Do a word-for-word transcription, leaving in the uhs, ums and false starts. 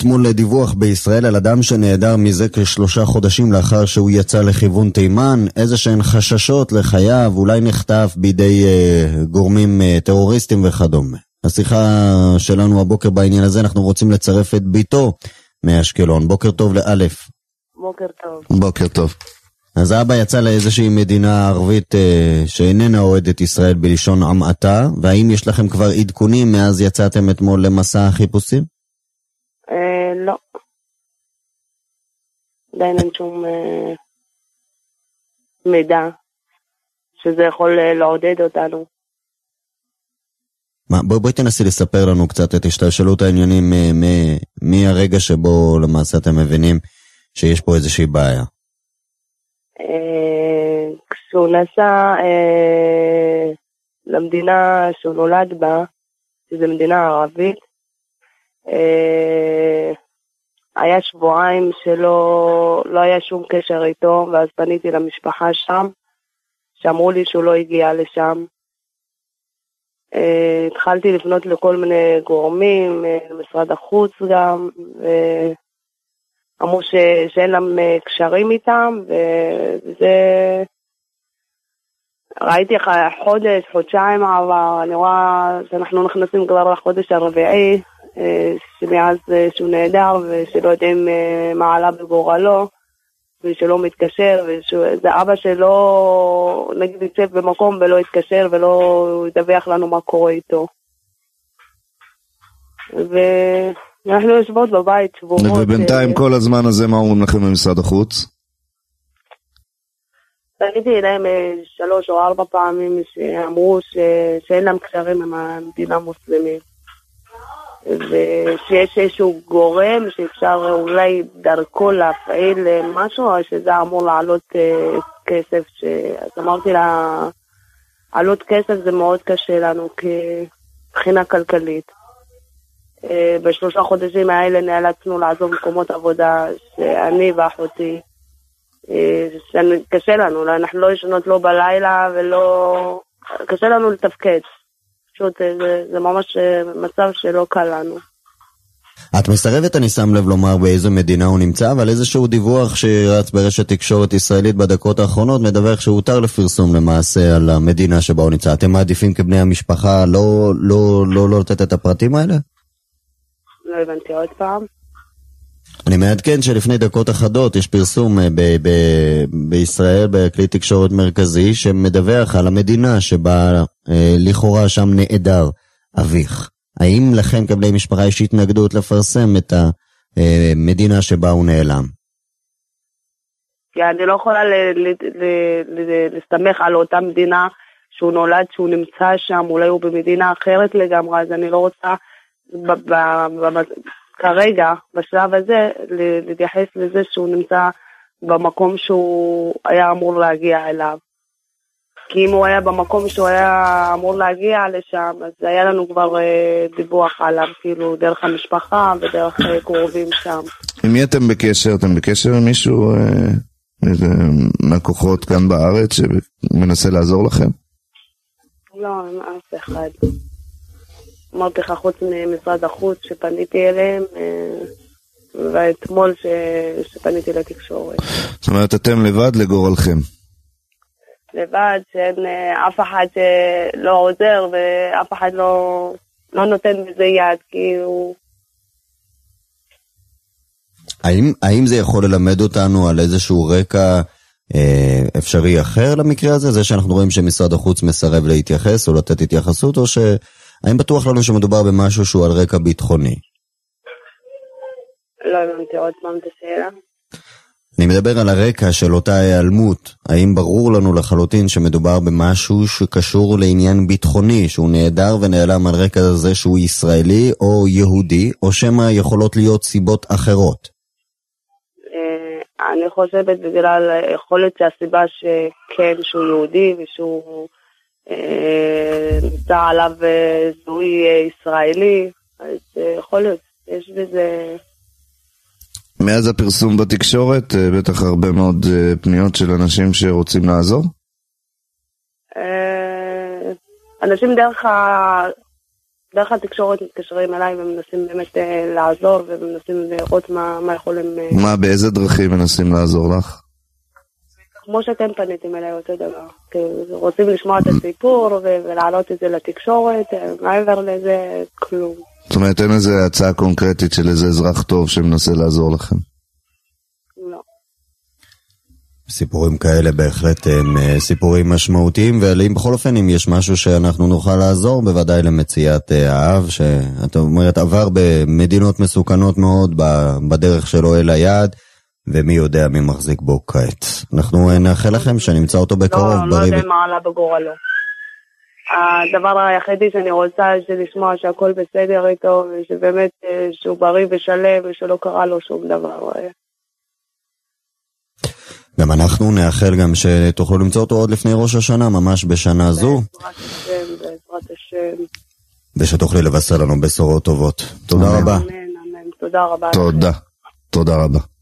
אתמול דיווח בישראל על אדם שנעדר מזה כשלושה חודשים לאחר שהוא יצא לכיוון תימן, איזה שהן חששות לחייו, אולי נחטף בידי אה, גורמים אה, טרוריסטים וכדומה. השיחה שלנו הבוקר בעניין הזה, אנחנו רוצים לצרף את ביתו מאשקלון. בוקר טוב לאלף. בוקר טוב. בוקר טוב. אז האבא יצא לאיזושהי מדינה ערבית אה, שאיננה אוהדת ישראל בלשון עמעתה, והאם יש לכם כבר עדכונים מאז יצאתם אתמול למסע החיפושים? אה, לא. עדיין אין שום אה, מידע שזה יכול אה, לעודד אותנו. מה, בואי בוא תנסי לספר לנו קצת את השתלשלות העניינים מהרגע שבו למעשה אתם מבינים שיש פה איזושהי בעיה. כשהוא נסע למדינה שהוא נולד בה, שזו מדינה ערבית, היה שבועיים שלא לא היה שום קשר איתו, ואז פניתי למשפחה שם, שאמרו לי שהוא לא הגיע לשם. התחלתי לפנות לכל מיני גורמים, למשרד החוץ גם, ואמרו שאין להם קשרים איתם, וזה... ראיתי חודש, חודשיים עבר, אני רואה שאנחנו נכנסים כבר לחודש הרביעי, שמאז שהוא נהדר, ושלא יודעים מה עלה בגורלו, ושלא מתקשר, וזה אבא שלא נגיד יצב במקום ולא יתקשר ולא ידווח לנו מה קורה איתו. ואנחנו יושבות בבית שבורות. ובינתיים כל הזמן הזה מה אומרים לכם במשרד החוץ? פניתי אליהם שלוש או ארבע פעמים שאמרו שאין להם קשרים עם המדינה המוסלמית. ושיש איזשהו גורם שאפשר אולי דרכו להפעיל משהו, או שזה אמור לעלות כסף. ש... אז אמרתי לה, עלות כסף זה מאוד קשה לנו כבחינה כלכלית. בשלושה חודשים האלה נאלצנו לעזוב מקומות עבודה, שאני ואחותי, קשה לנו, אנחנו לא ישנות לא בלילה ולא, קשה לנו לתפקד. פשוט זה, זה ממש מצב שלא קל לנו. את מסרבת, אני שם לב לומר באיזו מדינה הוא נמצא, אבל איזשהו דיווח שרץ ברשת תקשורת ישראלית בדקות האחרונות מדווח שהותר לפרסום למעשה על המדינה שבה הוא נמצא. אתם מעדיפים כבני המשפחה לא, לא, לא, לא לתת את הפרטים האלה? לא הבנתי עוד פעם. אני מעדכן שלפני דקות אחדות יש פרסום ב- ב- בישראל בכלי תקשורת מרכזי שמדווח על המדינה שבה אה, לכאורה שם נעדר אביך. האם לכם כבני משפחה יש התנגדות לפרסם את המדינה שבה הוא נעלם? אני לא יכולה ל- ל- ל- להסתמך על אותה מדינה שהוא נולד, שהוא נמצא שם, אולי הוא במדינה אחרת לגמרי, אז אני לא רוצה ב- ב- ב- כרגע, בשלב הזה, להתייחס לזה שהוא נמצא במקום שהוא היה אמור להגיע אליו. כי אם הוא היה במקום שהוא היה אמור להגיע לשם, אז היה לנו כבר אה, דיווח עליו, כאילו, דרך המשפחה ודרך אה, קרובים שם. עם מי אתם בקשר? אתם בקשר עם מישהו, אה, איזה מהכוחות כאן בארץ שמנסה לעזור לכם? לא, עם אף אחד. אמרתי לך חוץ ממשרד החוץ שפניתי אליהם, ואתמול ש... שפניתי לתקשורת. זאת אומרת, אתם לבד לגורלכם? לבד, שאין אף אחד שלא עוזר, ואף אחד לא, לא נותן בזה יד, כי הוא... האם, האם זה יכול ללמד אותנו על איזשהו רקע אה, אפשרי אחר למקרה הזה? זה שאנחנו רואים שמשרד החוץ מסרב להתייחס או לתת התייחסות, או ש... האם בטוח לנו שמדובר במשהו שהוא על רקע ביטחוני? לא הבנתי עוד פעם את השאלה. אני מדבר על הרקע של אותה העלמות. האם ברור לנו לחלוטין שמדובר במשהו שקשור לעניין ביטחוני, שהוא נהדר ונעלם על רקע הזה שהוא ישראלי או יהודי, או שמה יכולות להיות סיבות אחרות? אני חושבת בגלל יכולת שהסיבה שכן שהוא יהודי ושהוא נמצא עליו זוהי ישראלי, אז יכול להיות, יש בזה... מאז הפרסום בתקשורת, בטח הרבה מאוד פניות של אנשים שרוצים לעזור? אנשים דרך דרך התקשורת מתקשרים אליי ומנסים באמת לעזור ומנסים לראות מה, מה יכולים... מה, באיזה דרכים מנסים לעזור לך? כמו שאתם פניתם אליי אותו דבר. רוצים לשמוע את הסיפור ולהעלות את זה לתקשורת, מעבר לזה כלום. זאת אומרת, אין איזה הצעה קונקרטית של איזה אזרח טוב שמנסה לעזור לכם? לא. סיפורים כאלה בהחלט הם סיפורים משמעותיים, ואם בכל אופן אם יש משהו שאנחנו נוכל לעזור, בוודאי למציאת האב, שאת אומרת עבר במדינות מסוכנות מאוד בדרך שלו אל היעד, ומי יודע מי מחזיק בו כעת. אנחנו נאחל לכם שנמצא אותו בקרוב. לא, לא יודע מה עלה בגורלו. הדבר היחידי שאני רוצה זה לשמוע שהכל בסדר איתו, ושבאמת שהוא בריא ושלם, ושלא קרה לו שום דבר. גם אנחנו נאחל גם שתוכלו למצוא אותו עוד לפני ראש השנה, ממש בשנה זו. בעזרת השם, בעזרת השם. ושתוכלי לבשר לנו בשורות טובות. תודה רבה. אמן, אמן. תודה רבה. תודה. תודה רבה.